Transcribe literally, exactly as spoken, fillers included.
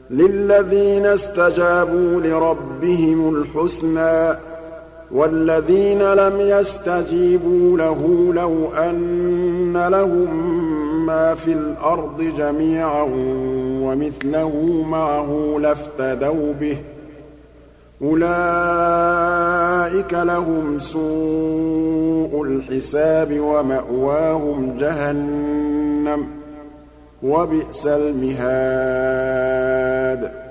لِلَّذِينَ اسْتَجَابُوا لِرَبِّهِمُ الْحُسْنَىٰ ۚ وَالَّذِينَ لَمْ يَسْتَجِيبُوا لَهُ لَوْ أَنَّ لَهُم مَّا فِي الْأَرْضِ جَمِيعًا وَمِثْلَهُ مَعَهُ لَافْتَدَوْا بِهِ ۚ أُولَٰئِكَ لَهُمْ سُوءُ الْحِسَابِ وَمَأْوَاهُمْ جَهَنَّمُ ۖ وَبِئْسَ الْمِهَادُ